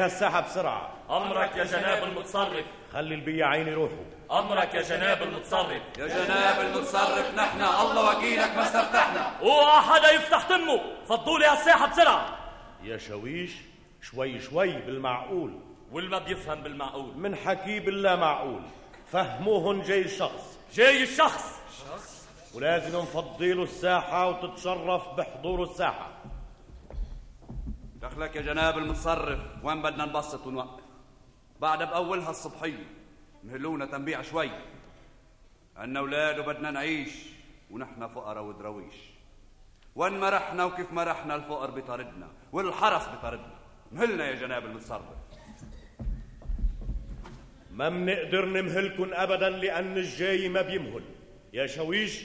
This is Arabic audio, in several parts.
هالساحة بسرعة. أمرك يا جناب المتصرف. خلي البياعين يروحوا. أمرك يا جناب المتصرف. يا جناب المتصرف، نحن الله وكيلك ما استفتحنا. اوعى حدا يفتح تمه، فضوا لي هالساحة بسرعة. يا شويش شوي شوي بالمعقول، والما بيفهم بالمعقول من حكي بالله معقول. فهموهن جاي الشخص. جاي الشخص، ولازم نفضيله الساحة وتتشرف بحضور الساحة. دخلك يا جناب المتصرف، وين بدنا نبسط ونوقف؟ بعد بأولها الصبحية مهلونا تنبيع شوي. عنا أولاد وبدنا نعيش، ونحن فقراء ودرويش. وين ما رحنا وكيف ما رحنا الفقر بطردنا والحرس بطردنا. مهلنا يا جناب المتصرف. ما منقدر نمهلكن أبدا لأن الجاي ما بيمهل. يا شويش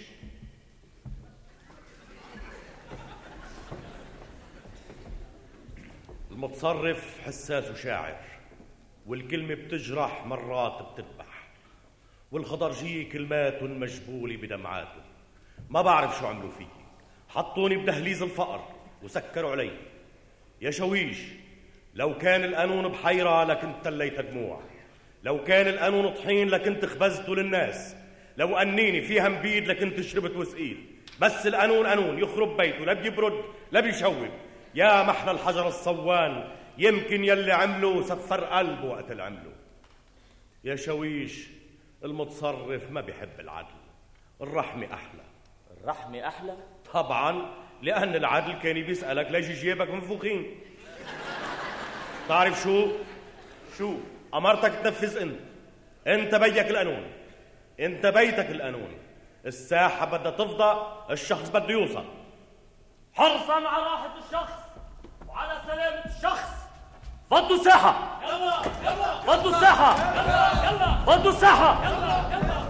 المتصرف حساس وشاعر، والكلمة بتجرح مرات بتذبح، والخضرجية كلمات مجبولة بدمعاته. ما بعرف شو عملوا فيي، حطوني بدهليز الفقر وسكروا علي. يا شويش لو كان القانون بحيرة لكنت تليت دموع، لو كان القانون طحين لكنت خبزته للناس، لو أنيني فيها مبيد لكنت شربت وسقيت. بس القانون قانون يخرب بيته، لا بيبرد لا بيشوب. يا محلى الحجر الصوان، يمكن يلي عمله سفر قلبه وقت اللي عمله. يا شويش المتصرف ما بيحب العدل، الرحمة أحلى. الرحمة أحلى؟ طبعا، لأن العدل كان بيسألك ليش جيبك منفوخين. تعرف شو أمرتك تنفذ. انت بيك القانون، انت بيتك القانون. الساحة بدها تفضى، الشخص بده يوصل. حرصا على راحة الشخص وعلى سلامة الشخص. فضوا الساحة. يلا يلا. فضوا الساحة. يلا يلا. فضوا الساحة. يلا يلا.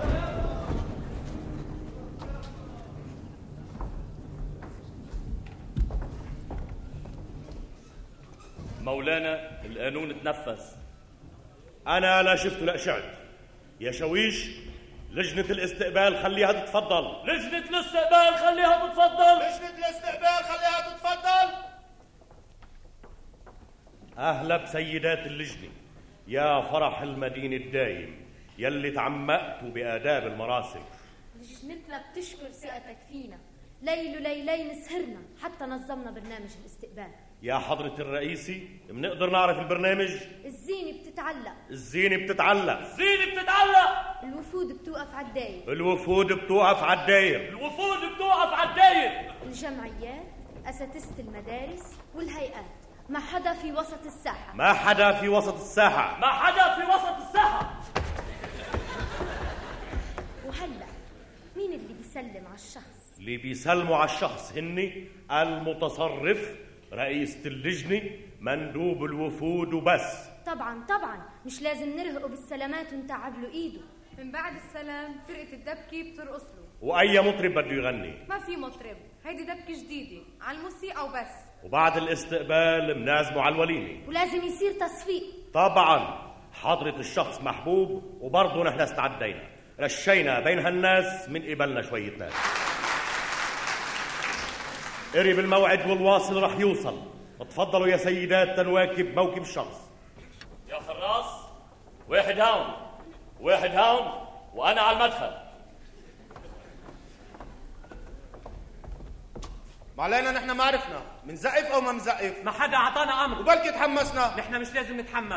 مولانا القانون تنفذ. أنا لا شفت لا شعت. يا شويش لجنة الاستقبال خليها تتفضل. لجنة الاستقبال خليها تتفضل. لجنة الاستقبال خليها تتفضل. أهلا بسيدات اللجنة، يا فرح المدينة الدايم يلي تعمقتوا بآداب المراسم. لجنتنا بتشكر ثقتك فينا، ليل وليلين سهرنا حتى نظمنا برنامج الاستقبال. يا حضرة الرئيسي منقدر نعرف البرنامج؟ الزينة بتتعلق. الزينة بتتعلق. الزينة بتتعلق. الوفود بتوقف عالداير. الوفود بتوقف عالداير. الوفود بتوقف عالداير. الجمعيات، أساتذة المدارس والهيئات، ما حدا في وسط الساحة. ما حدا في وسط الساحة. ما حدا في وسط الساحة. وهلأ مين اللي بيسلم على الشخص؟ اللي بيسلموا على الشخص هني المتصرف، رئيسة اللجنة، مندوب الوفود وبس. طبعا مش لازم نرهقه بالسلامات ونتعب له ايده. من بعد السلام فرقة الدبكة بترقص له. وأي مطرب بده يغني. ما في مطرب، هيدي دبكة جديدة على الموسيقى وبس. وبعد الاستقبال بنعزمه على الوليمة، ولازم يصير تصفيق. طبعا حضرة الشخص محبوب، وبرضه نحن استعدينا، رشينا بين هالناس من قبلنا شوية ناس. قرب الموعد والواصل رح يوصل. اتفضلوا يا سيدات تنواكب موكب الشخص. يا خراس، واحد هون واحد هون، وأنا على المدخل. ما علينا، نحن ما عرفنا منزقف او ما منزقف. ما حدا عطانا امر، وبلكي تحمسنا. نحن مش لازم نتحمس.